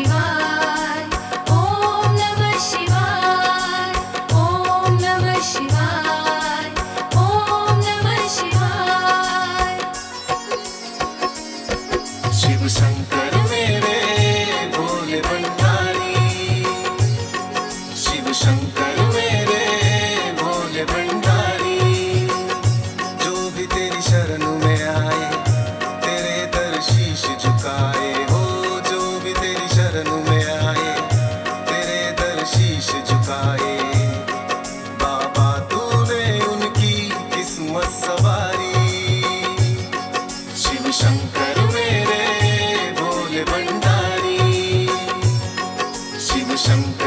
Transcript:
शिवाय, ओम नमः शिवाय, ओम नमः शिवाय, ओम नमः शिवाय। शिव शंकर मेरे भोले भंडारी, शिव शंकर मेरे भोले भंडारी। जो भी तेरी शरण में आए तेरे दर शीश झुकाए हो, जो भी तेरी शरण में आए तेरे दर शीश झुकाए। बाबा तूने उनकी किस्मत सवारी, शिव शंकर मेरे भोले भंडारी, शिव शंकर